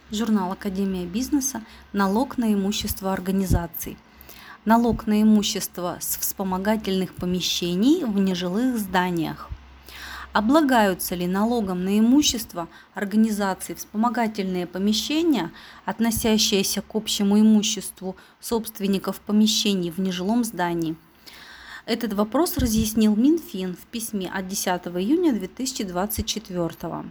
Журнал «Академия бизнеса». Налог на имущество организаций. Налог на имущество с вспомогательных помещений в нежилых зданиях. Облагаются ли налогом на имущество организаций вспомогательные помещения, относящиеся к общему имуществу собственников помещений в нежилом здании? Этот вопрос разъяснил Минфин в письме от 10 июня 2024.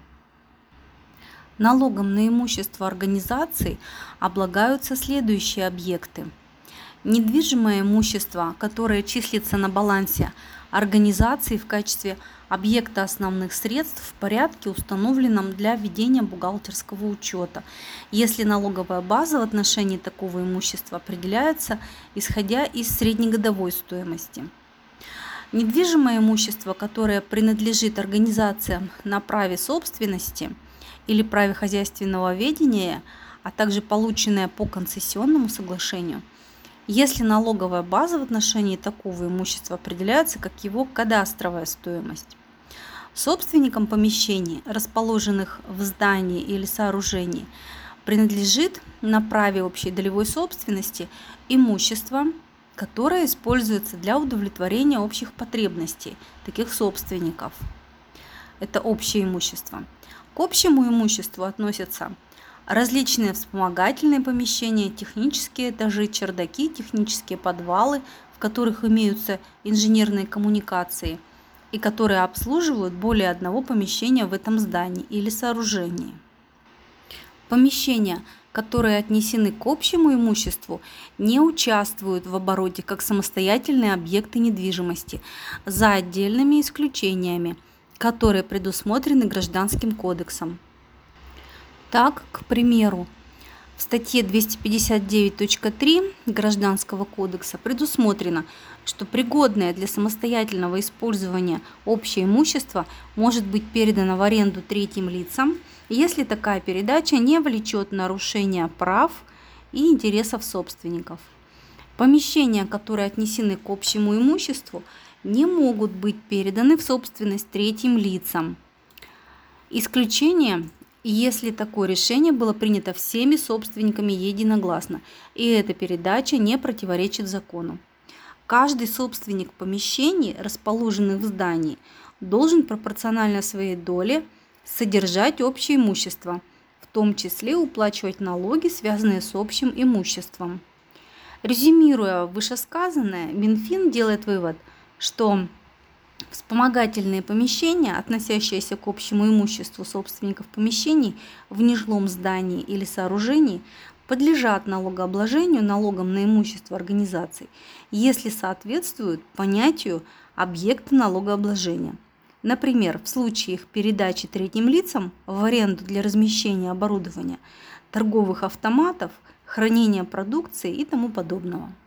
Налогом на имущество организаций облагаются следующие объекты. Недвижимое имущество, которое числится на балансе организации в качестве объекта основных средств в порядке, установленном для ведения бухгалтерского учета, если налоговая база в отношении такого имущества определяется, исходя из среднегодовой стоимости. Недвижимое имущество, которое принадлежит организациям на праве собственности или праве хозяйственного ведения, а также полученное по концессионному соглашению, если налоговая база в отношении такого имущества определяется как его кадастровая стоимость. Собственникам помещений, расположенных в здании или сооружении, принадлежит на праве общей долевой собственности имущество, которое используется для удовлетворения общих потребностей таких собственников. Это общее имущество. К общему имуществу относятся различные вспомогательные помещения, технические этажи, чердаки, технические подвалы, в которых имеются инженерные коммуникации и которые обслуживают более одного помещения в этом здании или сооружении. Помещения, которые отнесены к общему имуществу, не участвуют в обороте как самостоятельные объекты недвижимости, за отдельными исключениями, которые предусмотрены Гражданским кодексом. Так, к примеру, в статье 259.3 Гражданского кодекса предусмотрено, что пригодное для самостоятельного использования общее имущество может быть передано в аренду третьим лицам, если такая передача не влечет нарушения прав и интересов собственников. Помещения, которые отнесены к общему имуществу, не могут быть переданы в собственность третьим лицам. Исключение, если такое решение было принято всеми собственниками единогласно, и эта передача не противоречит закону. Каждый собственник помещений, расположенных в здании, должен пропорционально своей доле содержать общее имущество, в том числе уплачивать налоги, связанные с общим имуществом. Резюмируя вышесказанное, Минфин делает вывод, что вспомогательные помещения, относящиеся к общему имуществу собственников помещений в нежилом здании или сооружении, подлежат налогообложению налогом на имущество организаций, если соответствуют понятию объекта налогообложения. Например, в случае их передачи третьим лицам в аренду для размещения оборудования, торговых автоматов, хранения продукции и тому подобного.